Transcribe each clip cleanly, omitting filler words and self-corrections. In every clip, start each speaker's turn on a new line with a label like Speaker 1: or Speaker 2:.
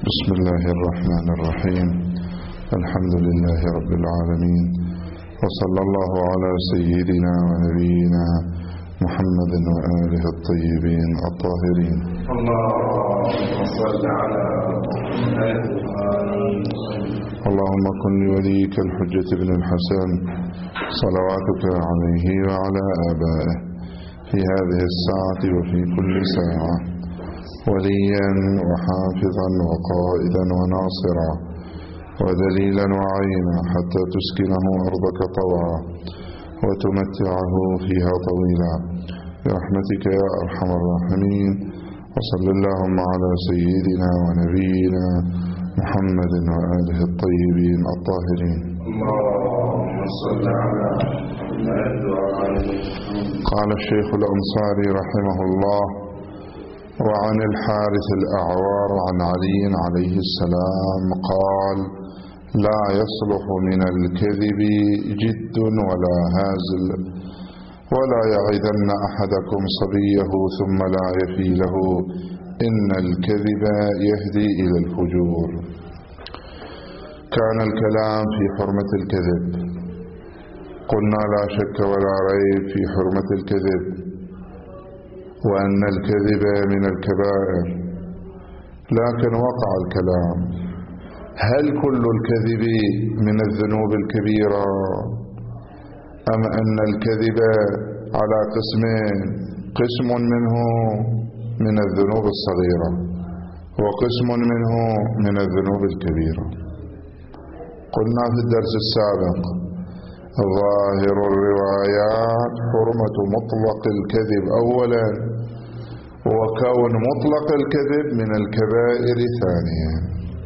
Speaker 1: بسم الله الرحمن الرحيم. الحمد لله رب العالمين، وصلى الله على سيدنا ونبينا محمد وآله الطيبين الطاهرين.
Speaker 2: اللهم صل على محمد.
Speaker 1: اللهم كن لوليك الحجة بن الحسن صلواتك عليه وعلى آبائه في هذه الساعة وفي كل ساعة وليا وحافظا وقائدا وناصرا ودليلا وعينا حتى تسكنه أرضك طوعا وتمتعه فيها طويلا برحمتك يا أرحم الراحمين. وصل اللهم على سيدنا ونبينا محمد وآله الطيبين الطاهرين.
Speaker 2: اللهم صل على محمد وعلى.
Speaker 1: قال الشيخ الأنصاري رحمه الله: وعن الحارث الأعور عن علي عليه السلام قال: لا يصلح من الكذب جد ولا هازل، ولا يعدن أحدكم صبيه ثم لا يفي له، إن الكذب يهدي إلى الفجور. كان الكلام في حرمة الكذب. قلنا لا شك ولا ريب في حرمة الكذب، وأن الكذب من الكبائر. لكن وقع الكلام: هل كل الكذب من الذنوب الكبيرة، أم أن الكذب على قسمين، قسم منه من الذنوب الصغيرة وقسم منه من الذنوب الكبيرة؟ قلنا في الدرس السابق: ظاهر الروايات حرمة مطلق الكذب أولا، وكون مطلق الكذب من الكبائر ثانيا.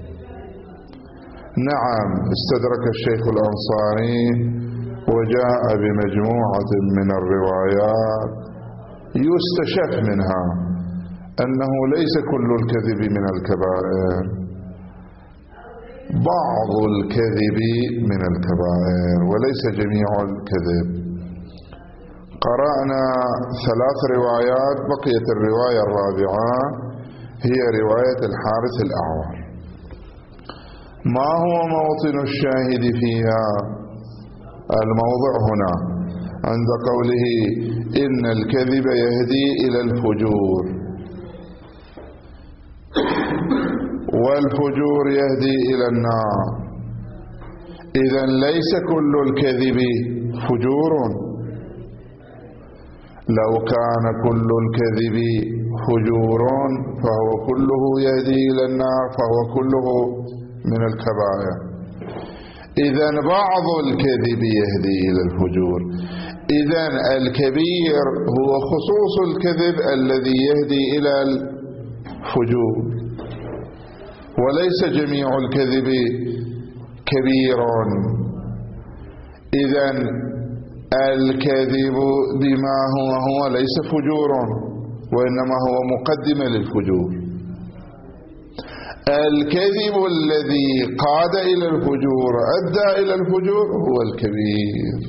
Speaker 1: نعم، استدرك الشيخ الأنصاري وجاء بمجموعة من الروايات يستشف منها أنه ليس كل الكذب من الكبائر، بعض الكذب من الكبائر وليس جميع الكذب. قرأنا 3 روايات، بقيت الرواية الرابعة هي رواية الحارث الأعور. ما هو موطن الشاهد فيها؟ الموضع هنا عند قوله: إن الكذب يهدي إلى الفجور، والفجور يهدي إلى النار. إذن ليس كل الكذب فجور. لو كان كل الكذب فجور فهو كله يهدي إلى النار، فهو كله من الكبائر. إذن بعض الكذب يهدي إلى الفجور. إذن الكبير هو خصوص الكذب الذي يهدي إلى الفجور، وليس جميع الكذب كبير. إذن الكذب بما هو ليس فجور، وإنما هو مقدمة للفجور. الكذب الذي قاد إلى الفجور أدى إلى الفجور هو الكبير.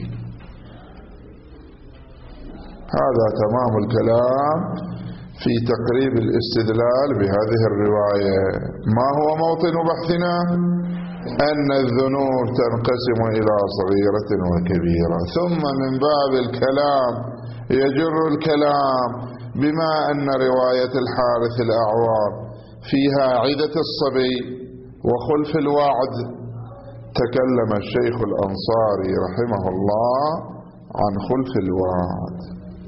Speaker 1: هذا تمام الكلام في تقريب الاستدلال بهذه الرواية. ما هو موطن بحثنا؟ أن الذنوب تنقسم إلى صغيرة وكبيرة، ثم من باب الكلام يجر الكلام بما أن رواية الحارث الأعور فيها عدة الصبي وخلف الوعد. تكلم الشيخ الأنصاري رحمه الله عن خلف الوعد.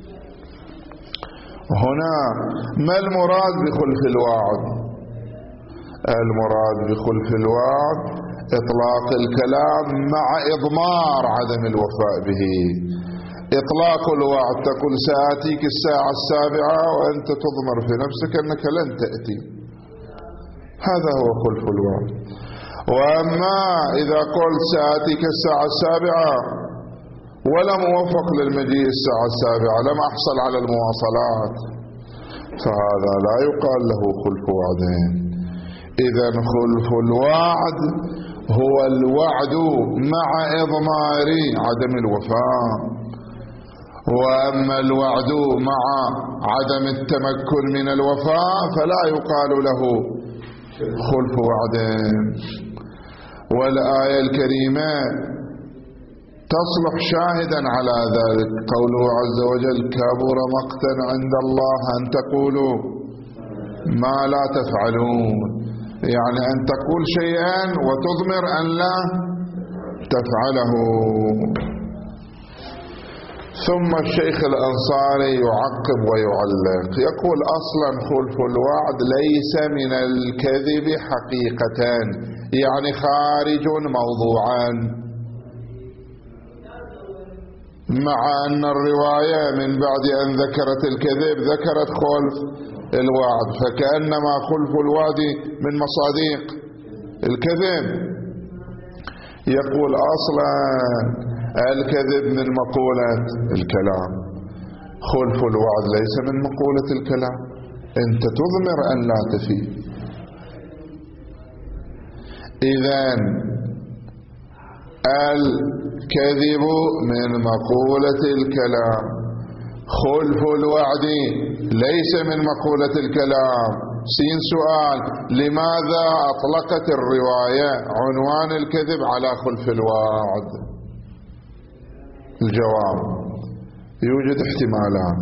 Speaker 1: هنا ما المراد بخلف الوعد؟ المراد بخلف الوعد إطلاق الكلام مع إضمار عدم الوفاء به. إطلاق الوعد، تقول سآتيك الساعة 7 وأنت تضمر في نفسك أنك لن تأتي، هذا هو خلف الوعد. وأما إذا قلت سآتيك الساعة 7 ولم أوفق للمجيء الساعة 7، لم أحصل على المواصلات، فهذا لا يقال له خلف وعدين. إذن خلف الوعد هو الوعد مع إضمار عدم الوفاء. وأما الوعد مع عدم التمكن من الوفاء فلا يقال له خلف وعد. والآية الكريمة تصلح شاهدا على ذلك، قوله عز وجل: كبر مقتا عند الله أن تقولوا ما لا تفعلون، يعني أن تقول شيئا وتضمر أن لا تفعله. ثم الشيخ الأنصاري يعقب ويعلق، يقول: أصلا خلف الوعد ليس من الكذب حقيقة، يعني خارج موضوعا، مع أن الرواية من بعد أن ذكرت الكذب ذكرت خلف الوعد، فكأنما خلف الوعد من مصادق الكذب. يقول: أصلا الكذب من مقولة الكلام، خلف الوعد ليس من مقولة الكلام، أنت تضمر أن لا تفي. إذن الكذب من مقولة الكلام، خلف الوعد ليس من مقولة الكلام. سين سؤال: لماذا أطلقت الرواية عنوان الكذب على خلف الوعد؟ الجواب: يوجد احتمالان.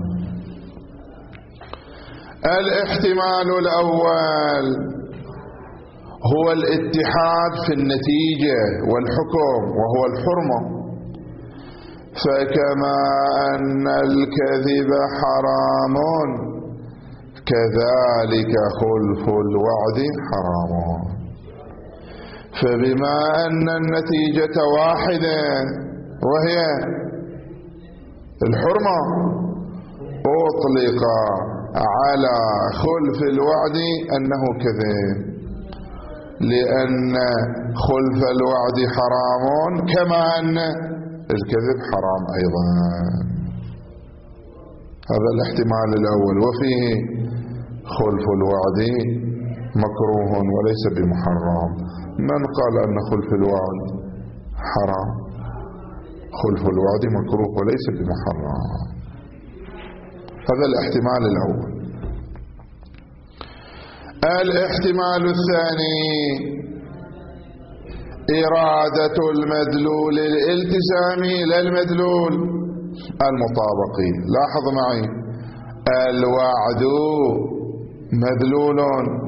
Speaker 1: الاحتمال الأول هو الاتحاد في النتيجة والحكم، وهو الحرمة، فكما أن الكذب حرام كذلك خلف الوعد حرام، فبما أن النتيجة واحدة وهي الحرمة أطلق على خلف الوعد أنه كذب، لأن خلف الوعد حرام كما أن الكذب حرام أيضا. هذا الاحتمال الأول. وفيه خلف الوعد مكروه وليس بمحرم. من قال أن خلف الوعد حرام؟ خلف الوعد مكروه وليس بمحرم. هذا الاحتمال الأول. الاحتمال الثاني إرادة المدلول الالتزامي للمدلول المطابقي. لاحظ معي، الوعد مدلول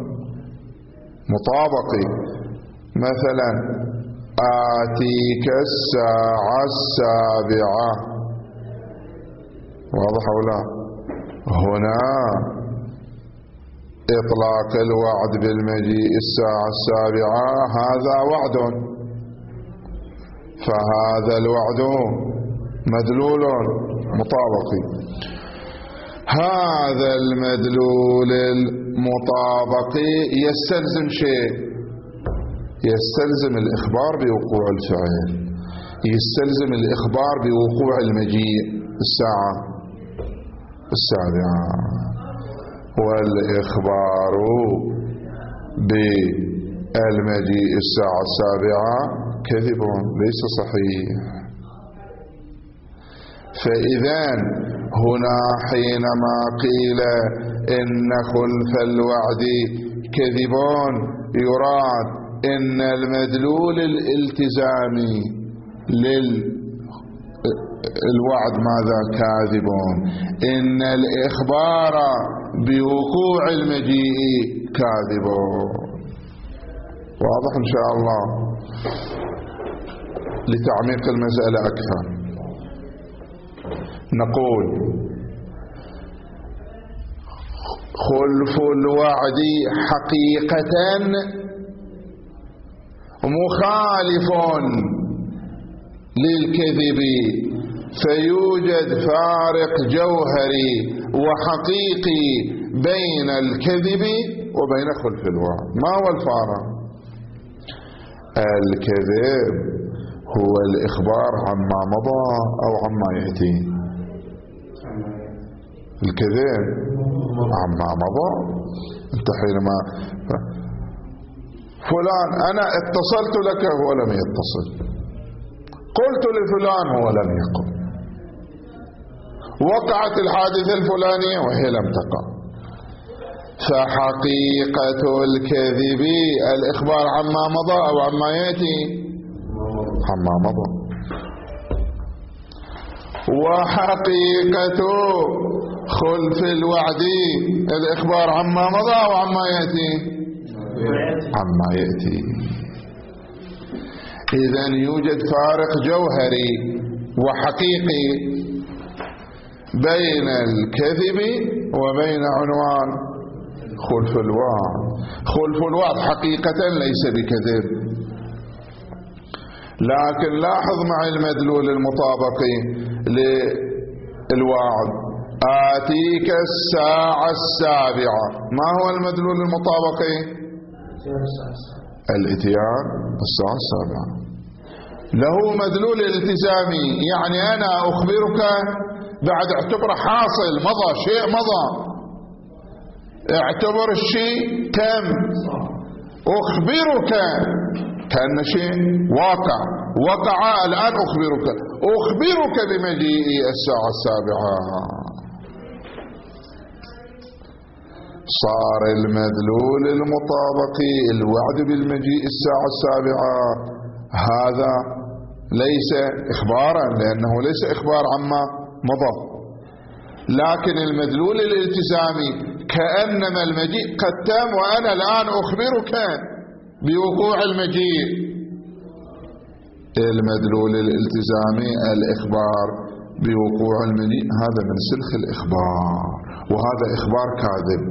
Speaker 1: مطابقي، مثلا: آتيك الساعة 7، واضح أو لا؟ هنا إطلاق الوعد بالمجيء الساعة 7 هذا وعد، فهذا الوعد مدلول مطابقي. هذا المدلول المطابقي يستلزم شيء، يستلزم الإخبار بوقوع الفعل، يستلزم الإخبار بوقوع المجيء الساعة 7، والإخبار بالمجيء الساعة 7 كذب ليس صحيح. فإذا هنا حينما قيل إن خلف الوعد كذب، يراد إن المدلول الالتزامي للوعد ماذا؟ كاذب. إن الإخبار بوقوع المجيء كاذب. واضح إن شاء الله؟ لتعميق المسألة أكثر نقول: خلف الوعد حقيقة مخالف للكذب، فيوجد فارق جوهري وحقيقي بين الكذب وبين خلف الوعد. ما هو الفارق؟ الكذب هو الإخبار عما مضى أو عما يأتي. الكذب عما مضى. أنت حينما فلان أنا اتصلت لك هو لم يتصل، قلت لفلان هو لم يقل، وقعت الحادثة الفلانية وهي لم تقع. فحقيقة الكذب الإخبار عما مضى أو عما يأتي؟ عما مضى. وحقيقة خلف الوعد الإخبار عما مضى أو عما يأتي؟ عما يأتي. إذن يوجد فارق جوهري وحقيقي بين الكذب وبين عنوان خلف الوعد. خلف الوعد حقيقة ليس بكذب، لكن لاحظ معي المدلول المطابقي للوعد: آتيك الساعة السابعة. ما هو المدلول المطابقي؟ الاتيان الساعة السابعة. له مدلول الالتزامي، يعني أنا أخبرك بعد اعتبر حاصل مضى، شيء مضى، اعتبر الشيء تم، أخبرك كأن شيء واقع، وقع الآن أخبرك بمجيء الساعة السابعة. صار المدلول المطابقي الوعد بالمجيء الساعة السابعة هذا ليس إخبارا، لأنه ليس إخبار عما مضى، لكن المدلول الالتزامي كأنما المجيء قد تم وأنا الآن أخبرك بوقوع المجيء. المدلول الالتزامي الإخبار بوقوع المجيء هذا من سلخ الإخبار، وهذا إخبار كاذب،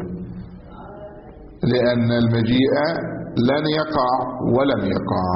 Speaker 1: لأن المجيء لن يقع ولم يقع.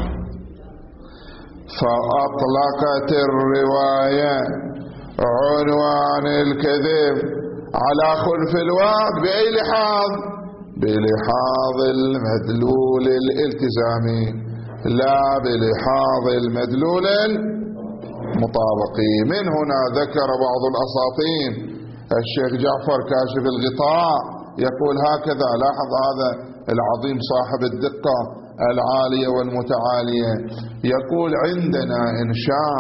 Speaker 1: فأطلقت الرواية عنوان الكذب على خلف الوعد بأي لحاظ؟ بلحاظ المدلول الالتزامي، لا بلحاظ المدلول المطابقي. من هنا ذكر بعض الأساطين الشيخ جعفر كاشف الغطاء يقول هكذا، لاحظ هذا العظيم صاحب الدقة العالية والمتعالية، يقول عندنا إنشاء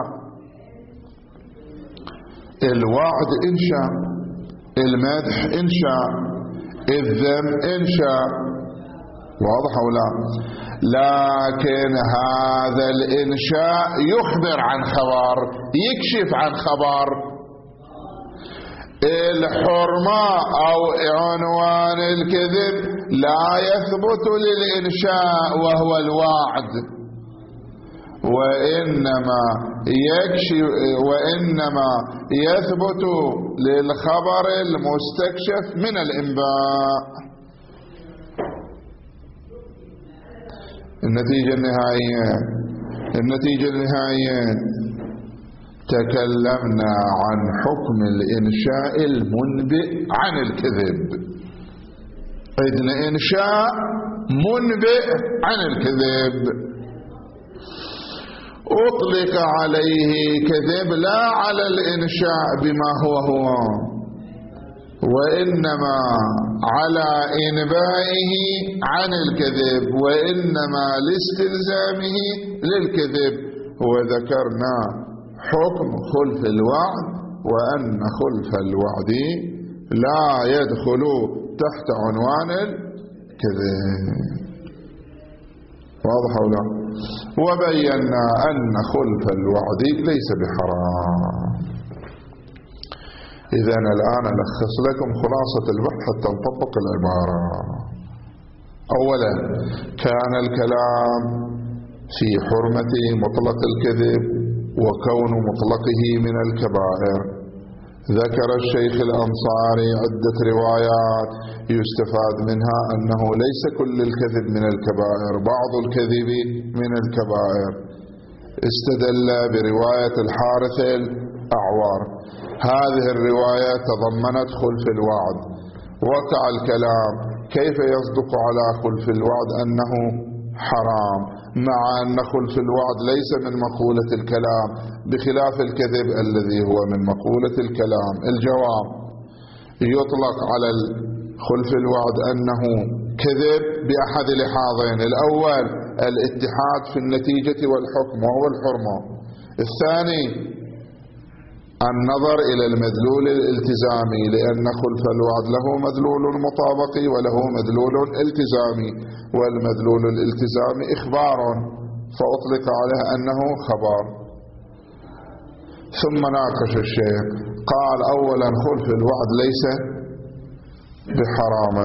Speaker 1: الوعد، إنشاء المدح، إنشاء الذم، إنشاء، واضح أو لا؟ لكن هذا الإنشاء يخبر عن خبر، يكشف عن خبر. الحرمة أو عنوان الكذب لا يثبت للإنشاء وهو الوعد، وإنما يثبت للخبر المستكشف من الإنباء. النتيجة النهائية تكلمنا عن حكم الإنشاء المنبئ عن الكذب. إذن إنشاء منبئ عن الكذب أطلق عليه كذب لا على الإنشاء بما هو وإنما على إنبائه عن الكذب، وإنما لاستلزامه للكذب. وذكرنا حكم خلف الوعد، وأن خلف الوعد لا يدخل تحت عنوان الكذب، واضح أو لا؟ وبينا أن خلف الوعد ليس بحرام. إذن الآن ألخص لكم خلاصة البحث حتى نطبق العبارة. أولا، كان الكلام في حرمة مطلق الكذب وكون مطلقه من الكبائر. ذكر الشيخ الأنصاري عدة روايات يستفاد منها أنه ليس كل الكذب من الكبائر، بعض الكذب من الكبائر. استدل برواية الحارث الأعور، هذه الرواية تضمنت خلف الوعد. وقع الكلام كيف يصدق على خلف الوعد أنه حرام، مع أن خلف الوعد ليس من مقولة الكلام، بخلاف الكذب الذي هو من مقولة الكلام. الجواب: يطلق على خلف الوعد أنه كذب بأحد لحاظين: الأول الاتحاد في النتيجة والحكم وهو الحرمة، الثاني النظر إلى المدلول الالتزامي، لأن خلف الوعد له مدلول مطابقي وله مدلول التزامي، والمدلول الالتزامي إخبار فأطلق عليه أنه خبر. ثم ناقش الشيخ قال أولا خلف الوعد ليس بحرام،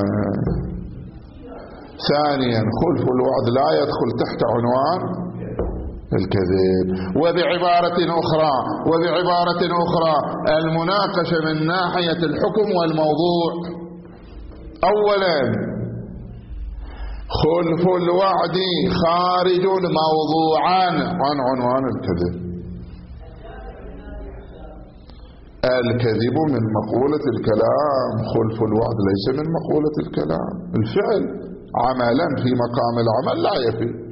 Speaker 1: ثانيا خلف الوعد لا يدخل تحت عنوان الكذب. وبعبارة أخرى المناقشة من ناحية الحكم والموضوع. أولا خلف الوعد خارج موضوعا عن عنوان الكذب. الكذب من مقولة الكلام، خلف الوعد ليس من مقولة الكلام. الفعل عملا في مقام العمل لا يفي.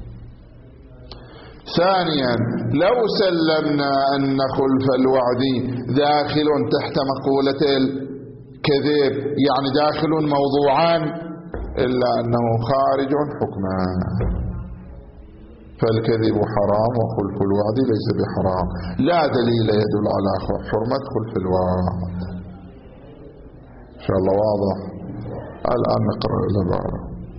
Speaker 1: ثانيا لو سلمنا أن خلف الوعد داخل تحت مقولة الكذب يعني داخل موضوعا، إلا أنه خارج حكما، فالكذب حرام وخلف الوعد ليس بحرام. لا دليل يدل على حرمة خلف الوعد. إن شاء الله واضح. الآن نقرأ العبارة.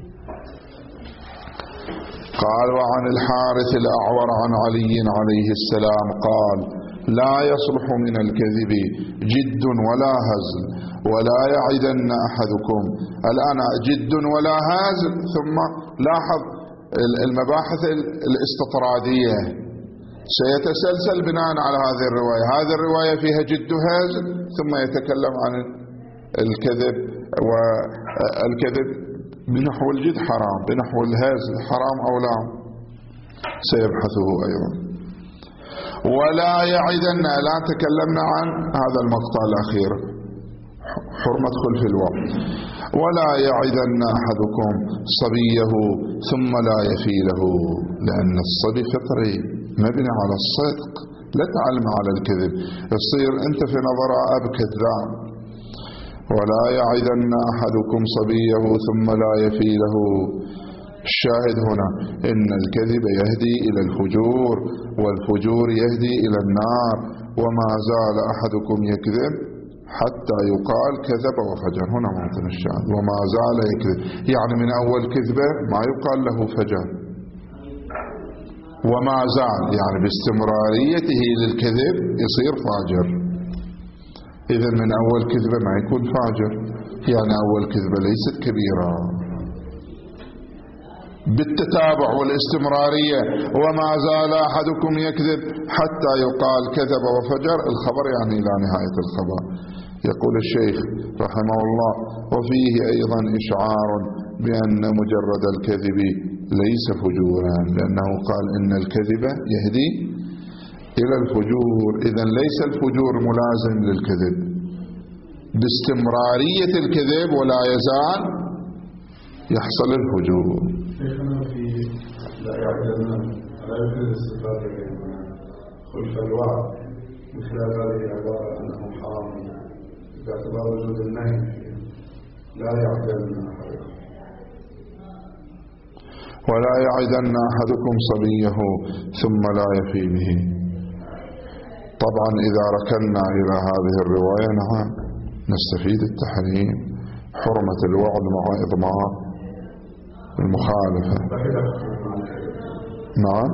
Speaker 1: قال وعن الحارث الأعور عن علي عليه السلام قال لا يصلح من الكذب جد ولا هزل ولا يعدن أحدكم. الآن جد ولا هزل، ثم لاحظ المباحث الاستطرادية سيتسلسل بناء على هذه الرواية. هذه الرواية فيها جد وهزل، ثم يتكلم عن الكذب، والكذب بنحو الجد حرام، بنحو الهزل حرام أو لا، سيبحثه أيضا. ولا يعدن، لا تكلمنا عن هذا المقطع الأخير حرمة خلف الوعد. ولا يعدن أحدكم صبيه ثم لا يفي له، لأن الصبي فطري مبني على الصدق، لا تعلم على الكذب، يصير أنت في نظر أب كذاب. ولا يعدن أحدكم صبيه ثم لا يفي له. الشاهد هنا إن الكذب يهدي إلى الفجور، والفجور يهدي إلى النار. وما زال أحدكم يكذب حتى يقال كذب وفجر. هنا موطن الشاهد، وما زال يكذب، يعني من أول كذبة ما يقال له فجر، وما زال يعني باستمراريته للكذب يصير فاجر. إذا من أول كذبة ما يكون فاجر، يعني أول كذبة ليست كبيرة. بالتتابع والاستمرارية. وما زال أحدكم يكذب حتى يقال كذب وفجر، الخبر يعني لا نهاية الخبر. يقول الشيخ رحمه الله وفيه أيضا إشعار بأن مجرد الكذب ليس فجورا، لأنه قال إن الكذب يهدي إلى الفجور. إذن ليس الفجور ملازم للكذب، باستمرارية الكذب ولا يزال يحصل الفجور.
Speaker 2: لا يعلم على يفرد الصفات خلف الوعد من خلال هذه العبارة أنه حرام باعتبار وجود النهي. لا يعلم
Speaker 1: ولا يعدن أحدكم صبيه ثم لا يفي به. طبعا إذا ركنا إلى هذه الرواية نعم نستفيد التحريم، حرمة الوعد مع إضمار المخالفة. نعم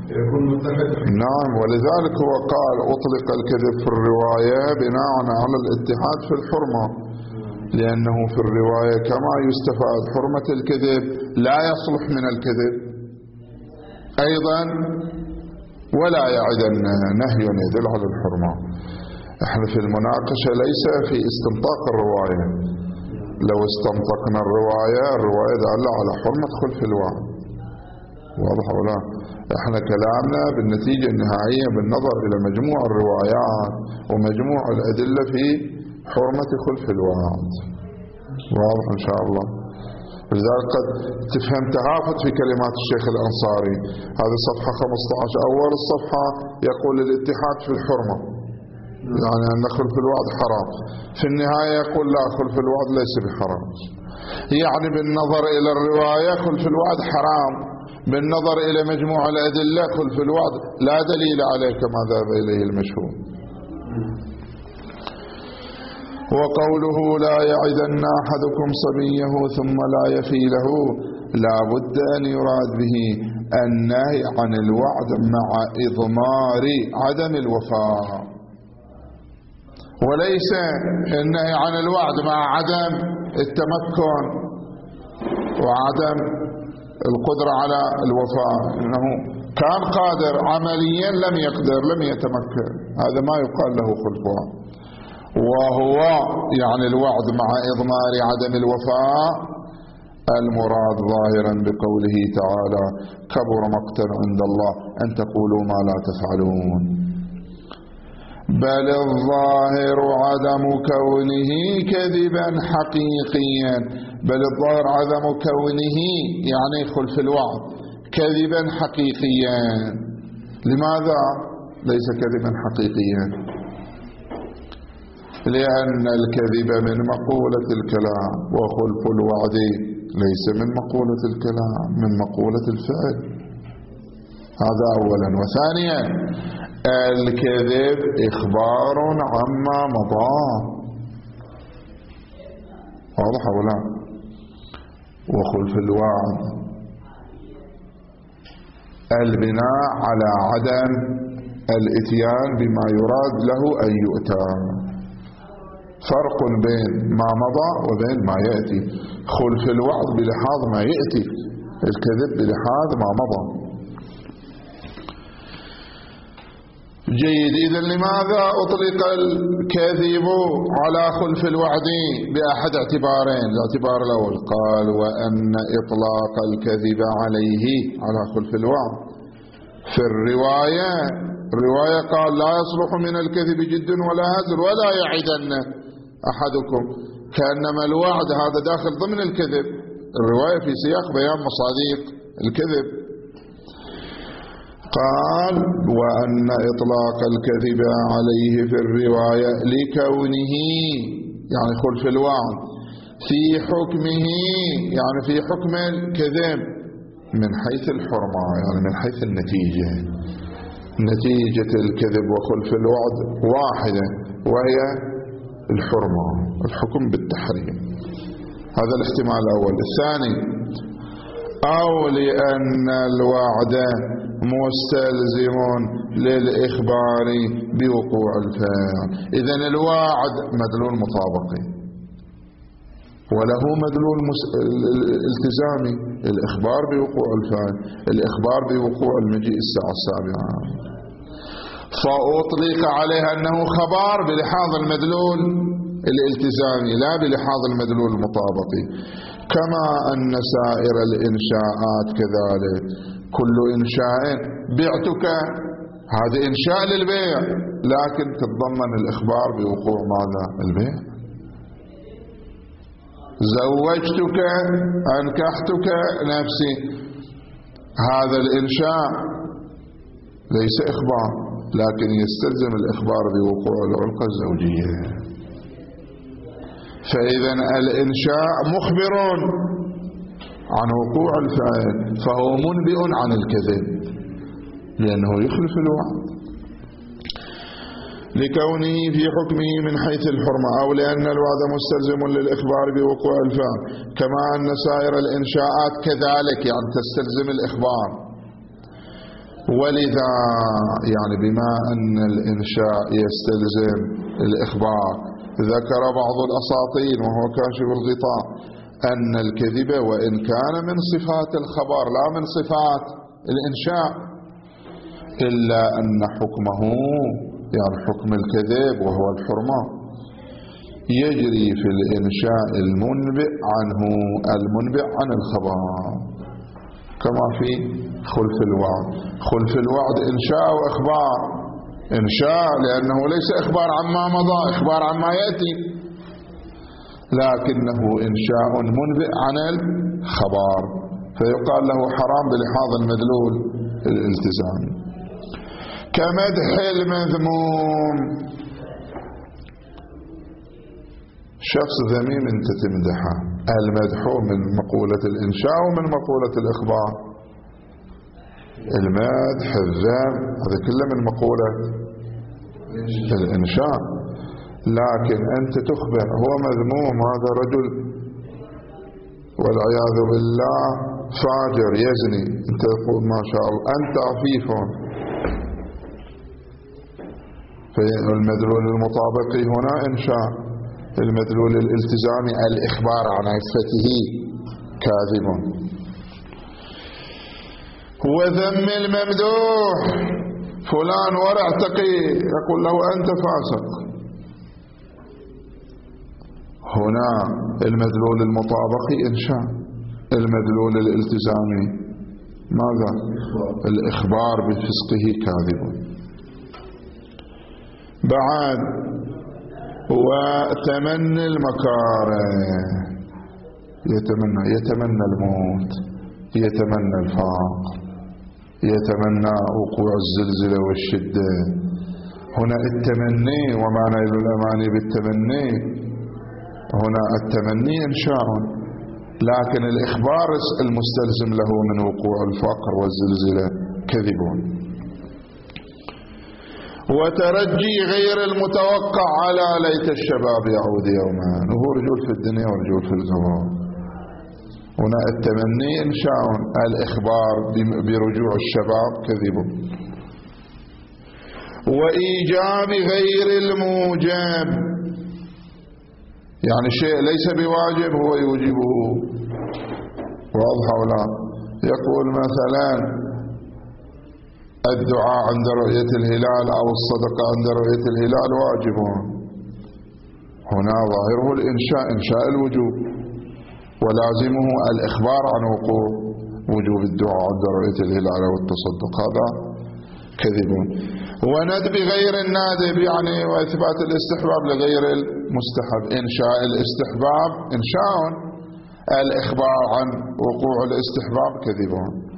Speaker 1: ولذلك هو قال أطلق الكذب في الرواية بناء على الاتحاد في الحرمة، لأنه في الرواية كما يستفاد حرمة الكذب لا يصلح من الكذب أيضا، ولا يعدن نهي يدل على الحرمة. احنا في المناقشة ليس في استنطاق الرواية، لو استنطقنا الرواية دالة على حرمة خلف الوعد، واضح ولا؟ احنا كلامنا بالنتيجة النهائية بالنظر إلى مجموع الروايات ومجموع الأدلة في حرمة خلف الوعد، واضح إن شاء الله. لذلك قد تفهم تهافت في كلمات الشيخ الأنصاري. هذه صفحة 15 أول الصفحة يقول الاتحاد في الحرمة، يعني أن خلف الوعد حرام، في النهاية يقول لا خلف الوعد ليس بحرام، يعني بالنظر إلى الرواية خلف الوعد حرام، بالنظر إلى مجموع الأدلة خلف الوعد لا دليل عليه كما ذهب إليه المشهور. وقوله لا يعدن أحدكم صبيه ثم لا يفي له لا بد أن يراد به النهي عن الوعد مع إضمار عدم الوفاء، وليس النهي عن الوعد مع عدم التمكن وعدم القدرة على الوفاء، إنه كان قادر عمليا لم يقدر لم يتمكن، هذا ما يقال له خلف وعد. وهو يعني الوعد مع إضمار عدم الوفاء المراد ظاهرا بقوله تعالى كبر مقتا عند الله أن تقولوا ما لا تفعلون، بل الظاهر عدم كونه كذبا حقيقيا، بل الظاهر عدم كونه يعني يدخل في الوعد كذبا حقيقيا. لماذا ليس كذبا حقيقيا؟ لأن الكذب من مقولة الكلام، وخلف الوعد ليس من مقولة الكلام، من مقولة الفعل. هذا أولا. وثانيا الكذب إخبار عما مضى، واضح ولا؟ وخلف الوعد البناء على عدم الاتيان بما يراد له أن يؤتى، فرق بين ما مضى وبين ما يأتي. خلف الوعد بلحاظ ما يأتي، الكذب بلحاظ ما مضى. جيد. إذن لماذا أطلق الكذب على خلف الوعد؟ بأحد اعتبارين. الاعتبار الأول قال وأن إطلاق الكذب عليه على خلف الوعد في الرواية قال لا يصلح من الكذب جد ولا هزل ولا يعدن أحدكم، كأنما الوعد هذا داخل ضمن الكذب. الرواية في سياق بيان مصادق الكذب. قال وأن إطلاق الكذب عليه في الرواية لكونه يعني خلف الوعد في حكمه يعني في حكم الكذب من حيث الحرمة، يعني من حيث النتيجة. نتيجة الكذب وخلف الوعد واحدة وهي الحرمة، الحكم بالتحريم. هذا الاحتمال الأول. الثاني أو لأن الوعد مستلزم للإخبار بوقوع الفعل. إذن الوعد مدلول مطابقي وله مدلول التزامي، الإخبار بوقوع الفعل، الإخبار بوقوع المجيء الساعة 7، فأطلق عليها أنه خبر بلحاظ المدلول الالتزامي لا بلحاظ المدلول المطابقي. كما أن سائر الإنشاءات كذلك، كل إنشاء بعتك هذا إنشاء للبيع، لكن تتضمن الإخبار بوقوع ماذا؟ البيع. زوجتك أنكحتك نفسي، هذا الإنشاء ليس إخبار، لكن يستلزم الإخبار بوقوع العلاقة الزوجية. فإذا الإنشاء مخبر عن وقوع الفعل، فهو منبئ عن الكذب لأنه يخلف الوعد لكونه في حكمه من حيث الحرمة، أو لأن الوعد مستلزم للإخبار بوقوع الفعل، كما أن سائر الإنشاءات كذلك يعني تستلزم الإخبار. ولذا يعني بما أن الإنشاء يستلزم الإخبار، ذكر بعض الأساطين وهو كاشف الغطاء أن الكذب وإن كان من صفات الخبر لا من صفات الإنشاء، إلا أن حكمه يعني حكم الكذب وهو الحرمة يجري في الإنشاء المنبئ عنه، المنبئ عن الخبر، كما في خلف الوعد. خلف الوعد إنشاء وإخبار. إنشاء لأنه ليس إخبار عما مضى، إخبار عما يأتي، لكنه إنشاء منبئ عن الخبر، فيقال له حرام بلحاظ المدلول الالتزامي. كمدح المذموم، شخص ذميم انت تمدحه، المدح من مقولة الإنشاء ومن مقولة الإخبار. المدح الذم هذا كله من مقولة الإنشاء. لكن أنت تخبر هو مذموم، هذا رجل والعياذ بالله فاجر يزني، أنت تقول ما شاء الله أنت عفيف. فالمدلول المطابقي هنا إنشاء، المدلول الالتزامي الإخبار عن عفته كاذب. وذم الممدوح، فلان ورع تقي، يقول له أنت فاسق. هنا المدلول المطابقي إنشاء، المدلول الالتزامي ماذا؟ الإخبار بفسقه كاذب. بعد وتمني المكاره، يتمنى الموت، يتمنى الفقر، يتمنى وقوع الزلزلة والشدة. هنا التمني وما نيل الأماني بالتمني، هنا التمني إنشاء، لكن الإخبار المستلزم له من وقوع الفقر والزلزلة كذب. وترجي غير المتوقع على ليت الشباب يعود يوما، وهو رجول في الدنيا ورجول في القبر. هنا التمني إنشاء، الإخبار برجوع الشباب كذب. وإيجاب غير الموجب، يعني شيء ليس بواجب هو يوجبه. واضح ولا؟ يقول مثلا الدعاء عند رؤية الهلال أو الصدقة عند رؤية الهلال واجب، هنا ظاهره الإنشاء، إنشاء الوجوب، ولازمه الإخبار عن وقوع وجوب الدعاء عند رؤية الهلال أو التصدق، هذا كذب. وندب غير النادب، يعني وإثبات الاستحباب لغير المستحب، إنشاء الاستحباب إنشاء، الإخبار عن وقوع الاستحباب كذب.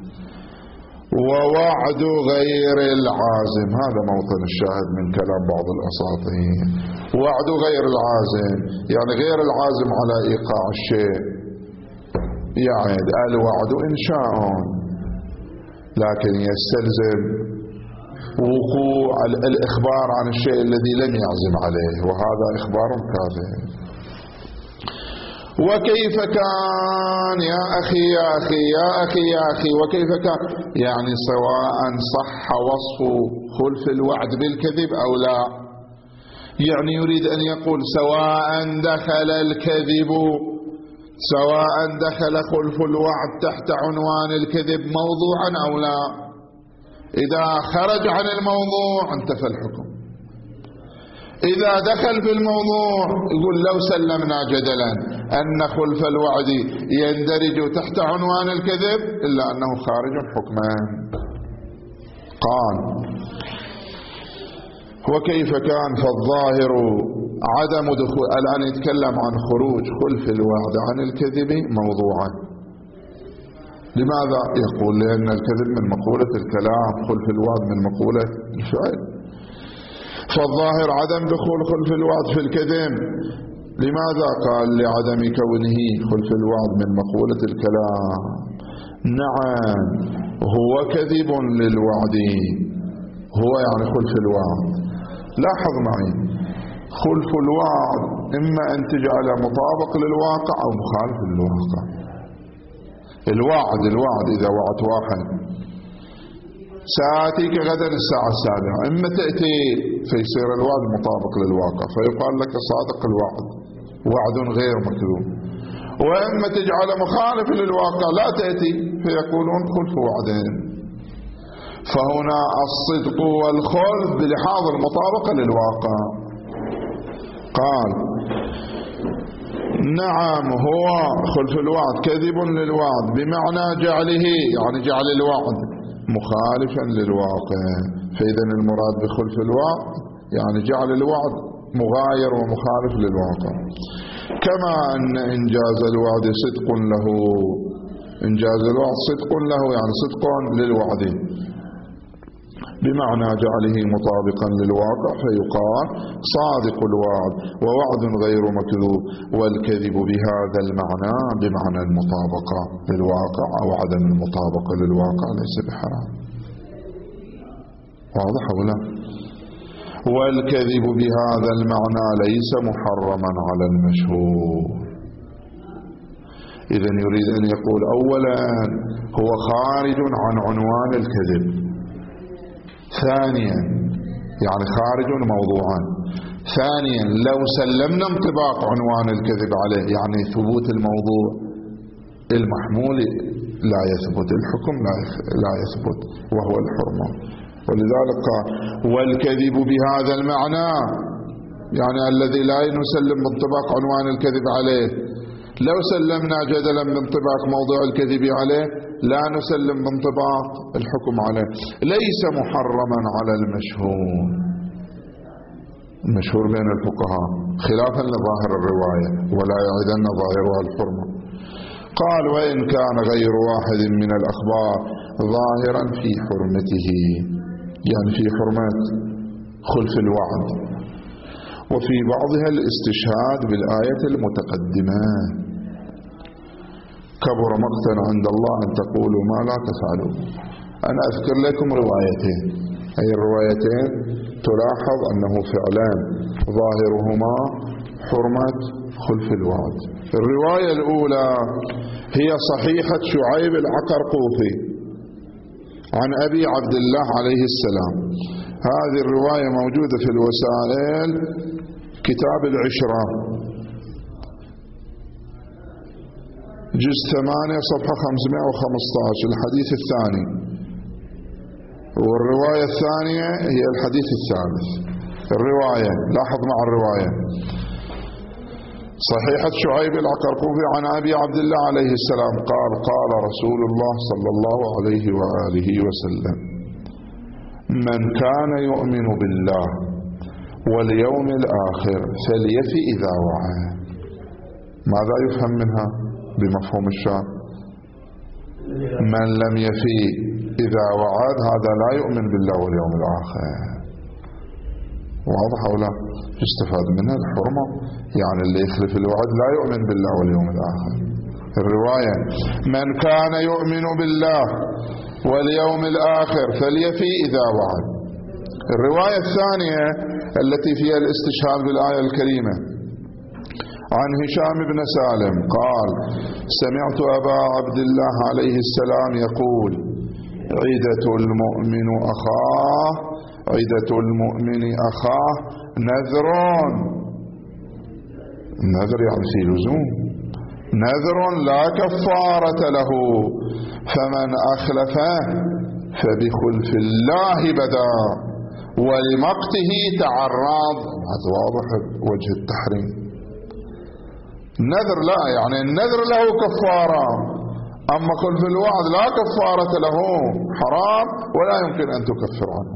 Speaker 1: ووعد غير العازم، هذا موطن الشاهد من كلام بعض الأساطين. وعد غير العازم يعني غير العازم على إيقاع الشيء، يعني الوعد إنشاء لكن يستلزم وقوع الإخبار عن الشيء الذي لم يعزم عليه، وهذا إخبار كاذب. وكيف كان يا أخي يا أخي يا أخي يا أخي، وكيف كان يعني سواء صح وصف خلف الوعد بالكذب أو لا، يعني يريد أن يقول سواء دخل الكذب، سواء دخل خلف الوعد تحت عنوان الكذب موضوعا أو لا. إذا خرج عن الموضوع انتفى الحكم، إذا دخل في الموضوع يقول لو سلمنا جدلا أن خلف الوعد يندرج تحت عنوان الكذب إلا أنه خارج حكما. قال وكيف كان، فالظاهر عدم دخول، الآن يتكلم عن خروج خلف الوعد عن الكذب موضوعا. لماذا؟ يقول لأن الكذب من مقولة الكلام، خلف الوعد من مقولة الفعل. فالظاهر عدم دخول خلف الوعد في الكذب. لماذا؟ قال لعدم كونه خلف الوعد من مقولة الكلام. نعم هو كذب للوعد، هو يعني خلف الوعد. لاحظ معي، خلف الوعد إما أن تجعل مطابق للواقع أو مخالف للواقع. الوعد إذا وعد واحد سآتيك غدا الساعة 7، إما تأتي فيصير الوعد مطابق للواقع فيقال لك صادق الوعد، وعد غير مكذوب، وإما تجعل مخالف للواقع لا تأتي فيقولون خلف وعدين. فهنا الصدق والخلف بلحاظ المطابقة للواقع. قال نعم هو خلف الوعد كذب للوعد بمعنى جعله، يعني جعل الوعد مخالفا للواقع. فإذا المراد بخلف الوعد يعني جعل الوعد مغاير ومخالف للواقع. كما أن إنجاز الوعد صدق له، إنجاز الوعد صدق له يعني صدق للوعد بمعنى جعله مطابقا للواقع، فيقال صادق الوعد ووعد غير مكذوب. والكذب بهذا المعنى بمعنى المطابقة للواقع أو عدم المطابقة للواقع ليس بحرام. واضح ولا؟ والكذب بهذا المعنى ليس محرما على المشهور. إذن يريد أن يقول أولا هو خارج عن عنوان الكذب، ثانيا يعني خارج موضوعا، ثانيا لو سلمنا انطباق عنوان الكذب عليه يعني ثبوت الموضوع المحمول لا يثبت، الحكم لا يثبت وهو الحرمة. ولذلك قال والكذب بهذا المعنى، يعني الذي لا نسلم بانطباق عنوان الكذب عليه. لو سلمنا جدلا بانطباق موضوع الكذب عليه لا نسلم بانطباق الحكم عليه. ليس محرما على المشهور، المشهور بين الفقهاء خلافا لظاهر الرواية، ولا يعدن ظاهرها الحرمة. قال وإن كان غير واحد من الأخبار ظاهرا في حرمته، يعني في حرمة خلف الوعد، وفي بعضها الاستشهاد بالآية المتقدمة. كبر مقتا عند الله أن تقولوا ما لا تفعلون. أنا أذكر لكم روايتين، أي الروايتين تلاحظ أنه فعلان ظاهرهما حرمة خلف الوعد. الرواية الأولى هي صحيحة شعيب العقرقوفي عن أبي عبد الله عليه السلام. هذه الرواية موجودة في الوسائل كتاب العشرة جزء 8 صفحة 515 الحديث الثاني، والرواية الثانية هي الحديث الثالث. الرواية لاحظ مع الرواية صحيحة شعيب العقرقوفي عن أبي عبد الله عليه السلام قال قال رسول الله صلى الله عليه وآله وسلم من كان يؤمن بالله واليوم الآخر فليفي إذا وعى. ماذا يفهم منها بمفهوم الشرع؟ من لم يفي إذا وعد هذا لا يؤمن بالله واليوم الآخر. واضح أو لا؟ يستفاد منها الحرمة، يعني اللي يخلف الوعد لا يؤمن بالله واليوم الآخر. الرواية من كان يؤمن بالله واليوم الآخر فليفي إذا وعد. الرواية الثانية التي فيها الاستشهاد بالآية الكريمة عن هشام بن سالم قال سمعت أبا عبد الله عليه السلام يقول عدة المؤمن أخاه، عدة المؤمن أخاه نذر، النذر يعني في لزوم، نذر لا كفارة له فمن أخلفه فبخلف الله بدا ولمقته تعرض. هذا واضح وجه التحريم. النذر لا، يعني النذر له كفارة، أما خلف الوعد لا كفارة له، حرام ولا يمكن أن تكفر عنه.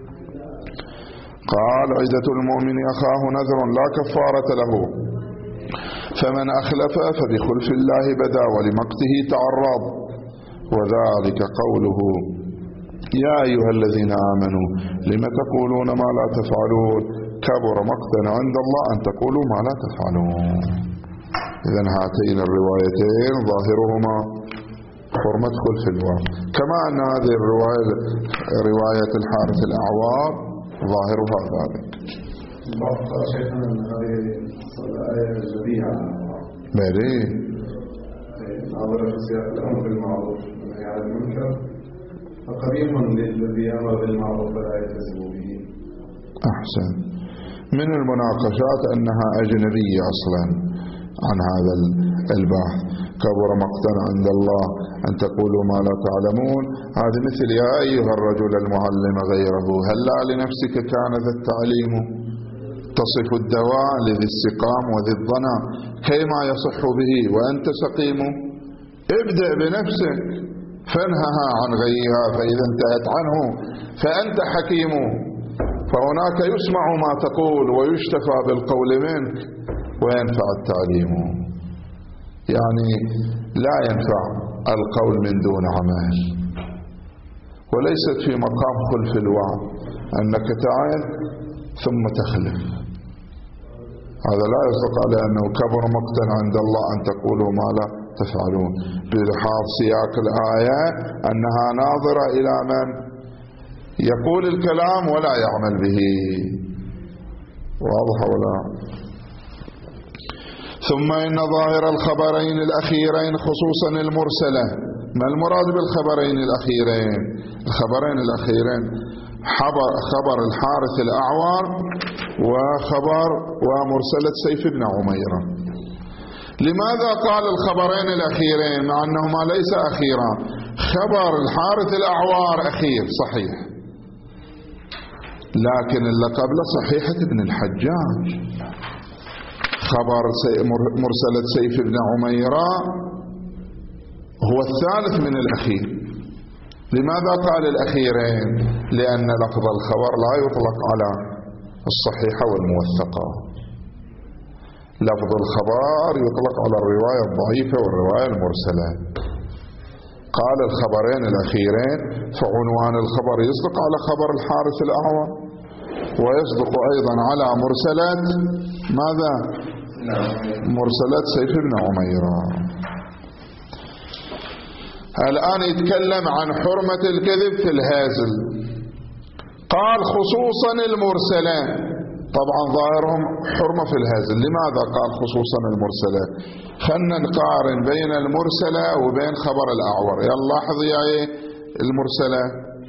Speaker 1: قال عدة المؤمن أخاه نذر لا كفارة له فمن أخلف فبخلف الله بدا ولمقته تعرض. وذلك قوله يا أيها الذين آمنوا لم تقولون ما لا تفعلون كبر مقتا عند الله أن تقولوا ما لا تفعلون. إذن هاتين الروايتين ظاهرهما حرمة خلف الوعد، كما أن هذه الرواية رواية الحارث الأعوار ظاهرها ذلك.
Speaker 2: شيخنا أن هذه الآية الجديدة
Speaker 1: بلي
Speaker 2: ناظرة في سياق الأمر بالمعروف والنهي عن المنكر فقبيح للذي أمر بالمعروف ولا يلتزم به.
Speaker 1: أحسن. من المناقشات أنها أجنبية أصلا عن هذا البحث. كبر مقتا عند الله أن تقولوا ما لا تعلمون، هذا مثل يا أيها الرجل المعلم غيره هلا لنفسك كان ذا التعليم تصف الدواء لذي السقام وذي الظنا كيما يصح به وأنت سقيم. ابدأ بنفسك فانهها عن غيها فإذا انتهت عنه فأنت حكيم. فهناك يسمع ما تقول ويشتفى بالقول منك وينفع التعليم. يعني لا ينفع القول من دون عمل، وليست في مقام خلف الوعد أنك تعين ثم تخلف. هذا لا يصدق على أنه كبر مقتا عند الله أن تقولوا ما لا تفعلون، بلحاظ سياق الآية أنها ناظرة إلى من يقول الكلام ولا يعمل به. واضح ولا؟ ثم إن ظاهر الخبرين الأخيرين خصوصا المرسلة. ما المراد بالخبرين الأخيرين؟ الخبرين الأخيرين خبر الحارث الأعور وخبر ومرسلة سيف بن عميرة. لماذا قال الخبرين الأخيرين مع أنهما ليس أخيرا؟ خبر الحارث الأعور أخير صحيح، لكن اللي قبل صحيحة ابن الحجاج. خبر مرسلة سيف بن عميرة هو الثالث من الأخير. لماذا قال الأخيرين؟ لأن لفظ الخبر لا يطلق على الصحيحة والموثقة. لفظ الخبر يطلق على الرواية الضعيفة والرواية المرسلة. قال الخبرين الأخيرين، فعنوان الخبر يصدق على خبر الحارث الأعور ويصدق أيضا على مرسلة ماذا؟ مرسلة سيف بن عميرة. الآن يتكلم عن حرمة الكذب في الهازل. قال خصوصا المرسلة، طبعا ظاهرهم حرمة في الهازل. لماذا قال خصوصا المرسلة؟ خلنا نقارن بين المرسلة وبين خبر الأعور. يلا لاحظ يا المرسلة.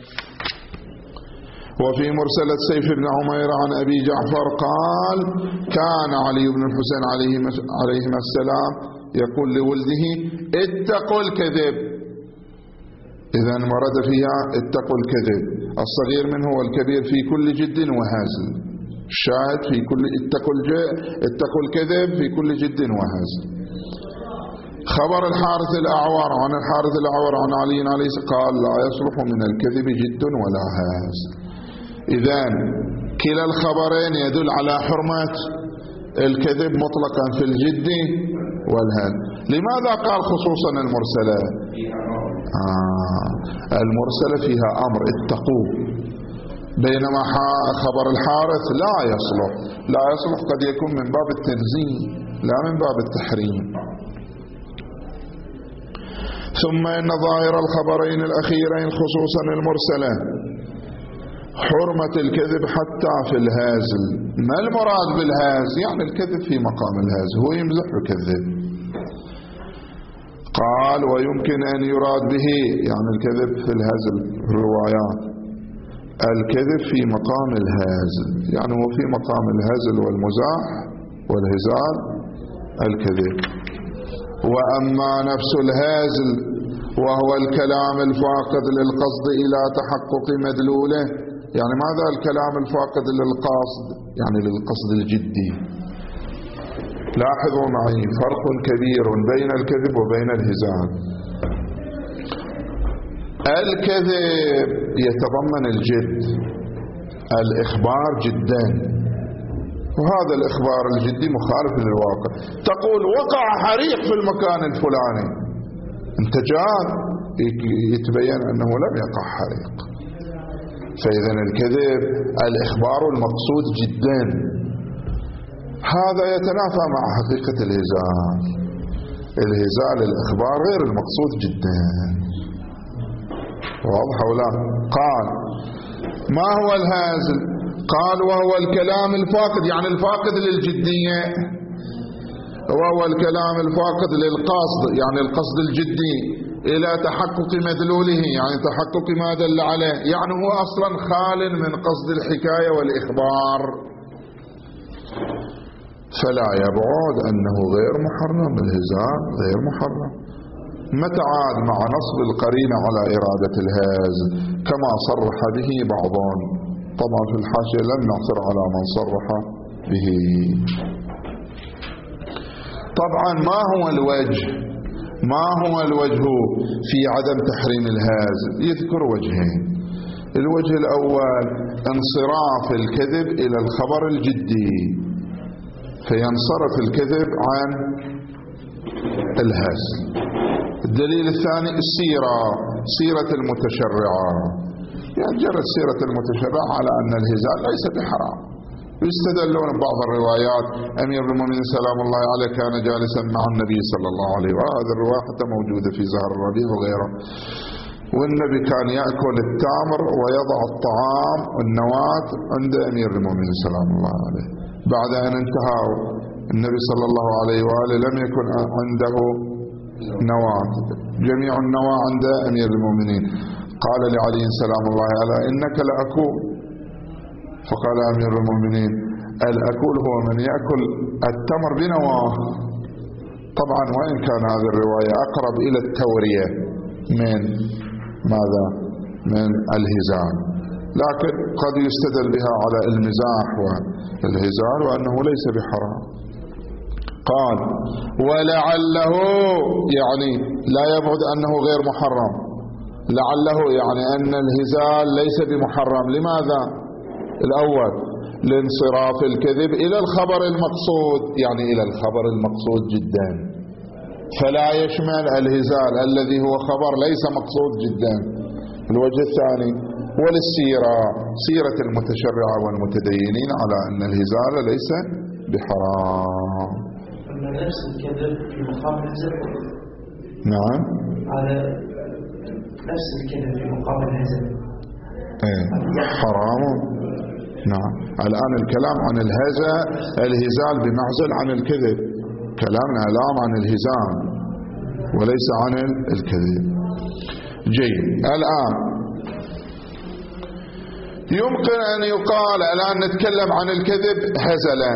Speaker 1: وفي مرسلة سيف بن عمير عن أبي جعفر قال كان علي بن الحسين عليهما السلام يقول لولده اتقوا الكذب. إذا ورد فيها اتقوا الكذب. الصغير منه والكبير في كل جد وهازل. الشاهد في كل اتقوا الكذب في كل جد وهازل. خبر الحارث الأعور عن الحارث الأعور عن علي عليه قال لا يصلح من الكذب جد ولا هازل. إذن كلا الخبرين يدل على حرمة الكذب مطلقا في الجد والهازل. لماذا قال خصوصا المرسلة؟ المرسلة فيها أمر اتقوا، بينما خبر الحارث لا يصلح. لا يصلح قد يكون من باب التنزيه لا من باب التحريم. ثم إن ظاهر الخبرين الأخيرين خصوصا المرسلة حرمة الكذب حتى في الهازل. ما المراد بالهاز؟ يعني الكذب في مقام الهاز، هو يمزح ويكذب. قال ويمكن أن يراد به يعني الكذب في الهزل الروايات الكذب في مقام الهازل، يعني هو في مقام الهزل والمزاح والهزال الكذب. وأما نفس الهازل وهو الكلام الفاقد للقصد إلى تحقق مدلوله، يعني ماذا الكلام الفاقد للقصد؟ يعني للقصد الجدي. لاحظوا معي فرق كبير بين الكذب وبين الهزال. الكذب يتضمن الجد، الإخبار جدا، وهذا الإخبار الجدي مخالف للواقع. تقول وقع حريق في المكان الفلاني، انت جاء يتبين أنه لم يقع حريق. فإذا الكذب الإخبار المقصود جدا، هذا يتنافى مع حقيقة الهزال. الهزال الإخبار غير المقصود جدا. واضح ولا؟ قال ما هو الهازل؟ قال وهو الكلام الفاقد، يعني الفاقد للجدية، وهو الكلام الفاقد للقصد، يعني القصد الجدي، إلى تحقق مدلوله، يعني تحقق ما دل عليه، يعني هو أصلا خال من قصد الحكاية والإخبار. فلا يبعد أنه غير محرم، الهزال غير محرم. متى عاد؟ مع نصب القرينة على إرادة الهاز كما صرح به بعضهم. طبعا في الحاشية لم نعثر على من صرح به. طبعا ما هو الوجه؟ ما هو الوجه في عدم تحريم الهاز؟ يذكر وجهين. الوجه الأول انصراف الكذب إلى الخبر الجدي، فينصرف الكذب عن الهاز. الدليل الثاني السيرة، سيرة المتشرعة، يعني جرت سيرة المتشرع على أن الهزال ليس بحرام. يستدلون ببعض الروايات أمير المؤمنين سلام الله عليه كان جالسا مع النبي صلى الله عليه وسلم، وهذه الرواية حتى موجودة في زهر الربيع وغيره. والنبي كان يأكل التمر ويضع الطعام والنواة عند أمير المؤمنين سلام الله عليه. بعد أن انتهى النبي صلى الله عليه وآله لم يكن عنده نواة، جميع النواة عند أمير المؤمنين. قال لعلي سلام الله عليه: إنك لأكول. فقال أمير المؤمنين: الأكول هو من يأكل التمر بنواه. طبعا وإن كان هذه الرواية أقرب إلى التورية من ماذا؟ من الهزال، لكن قد يستدل بها على المزاح والهزال وأنه ليس بحرام. قال: ولعله، يعني لا يبعد أنه غير محرم، لعله يعني أن الهزال ليس بمحرم. لماذا؟ الأول لانصراف الكذب إلى الخبر المقصود، يعني إلى الخبر المقصود جدا، فلا يشمل الهزال الذي هو خبر ليس مقصود جدا. الوجه الثاني وللسيرة، سيرة المتشرعة والمتدينين على أن الهزال ليس بحرام.
Speaker 3: نفس الكذب في مقام الهزل.
Speaker 1: نعم،
Speaker 3: على نفس الكذب في مقام الهزل
Speaker 1: حرام. نعم، الآن الكلام عن الهزال بمعزل عن الكذب، كلامنا الآن عن الهزال وليس عن الكذب. جيد. الآن يمكن أن يقال، الآن نتكلم عن الكذب هزلا،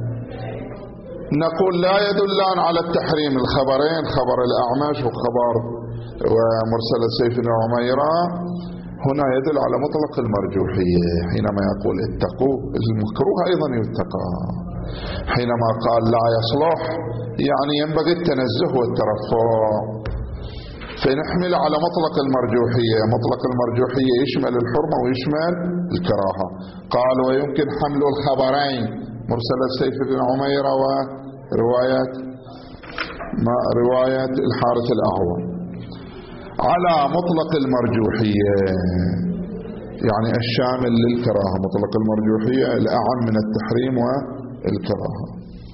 Speaker 1: نقول لا يدلان على التحريم الخبرين، خبر الأعمش وخبر ومرسلة سيف بن عميرة، هنا يدل على مطلق المرجوحية حينما يقول اتقوا، المكروه أيضا يتقى. حينما قال لا يصلح يعني ينبغي التنزه والترفع، فنحمل على مطلق المرجوحية. مطلق المرجوحية يشمل الحرمة ويشمل الكراهة. قال: ويمكن حمل الخبرين، مرسلة سيف بن عميرة ورواية الحارث الأعور، على مطلق المرجوحية، يعني الشامل للكراهة. مطلق المرجوحية الأعم من التحريم والكراهة.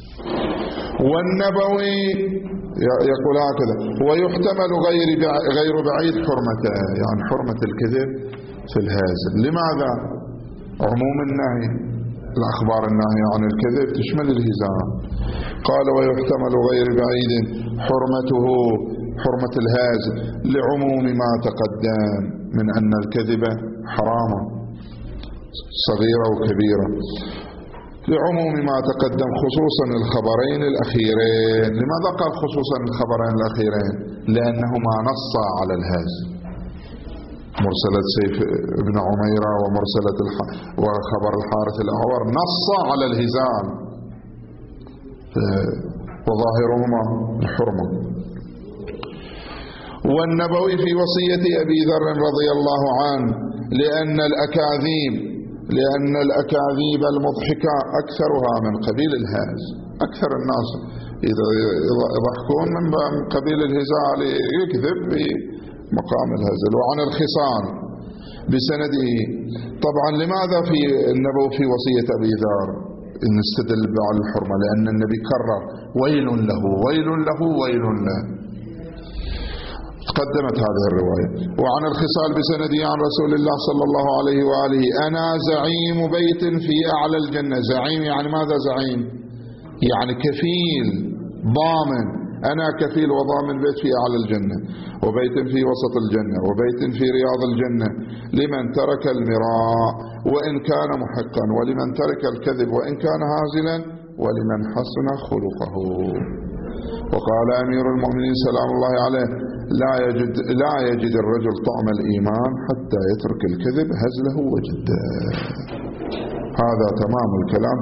Speaker 1: والنبوي يقول هكذا: ويحتمل غير بعيد حرمته، يعني حرمة الكذب في الهازل. لماذا؟ عموم النهي، الأخبار الناهية عن الكذب تشمل الهزال. قال: ويحتمل غير بعيد حرمته، حرمة الهازل، لعموم ما تقدم من أن الكذب حرام صغيرة وكبيرة، لعموم ما تقدم، خصوصا الخبرين الأخيرين. لماذا قال خصوصا الخبرين الأخيرين؟ لأنهما نصا على الهازل، مرسلة سيف بن عميرة وخبر الحارث الأعور نصا على الهزال، وظاهرهما الحرمة. والنبوي في وصية أبي ذر رضي الله عنه: لأن الأكاذيب المضحكة أكثرها من قبيل الهاز. أكثر الناس إذا يضحكون من قبيل الهزال، يكذب بمقام الهزل. وعن الخصال بسنده. طبعا لماذا في النبوي في وصية أبي ذر نستدل على الحرمة؟ لأن النبي كرر: ويل له ويل له ويل له. قدمت هذه الرواية. وعن الخصال بسنده عن رسول الله صلى الله عليه وآله: أنا زعيم بيت في أعلى الجنة. زعيم يعني ماذا زعيم؟ يعني كفيل ضامن، أنا كفيل وضامن بيت في أعلى الجنة، وبيت في وسط الجنة، وبيت في رياض الجنة، لمن ترك المراء وإن كان محقا، ولمن ترك الكذب وإن كان هازلا، ولمن حسن خلقه. وقال أمير المؤمنين سلام الله عليه: لا يجد الرجل طعم الإيمان حتى يترك الكذب هزله وجده. هذا تمام الكلام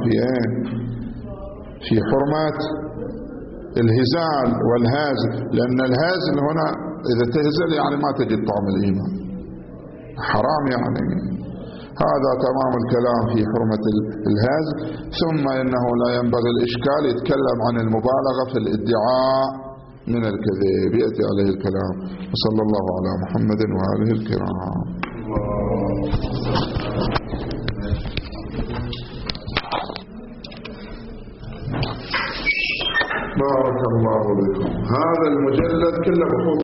Speaker 1: في حرمة الهزال والهازل، لأن الهازل هنا إذا تهزل يعني ما تجد طعم الإيمان، حرام يعني. هذا تمام الكلام في حرمة الهازل. ثم إنه لا ينبغي الإشكال، يتكلم عن المبالغة في الادعاء من الكذب، يأتي عليه الكلام. وصلى الله على محمد وآله الكرام. بارك الله بكم. هذا المجلد كله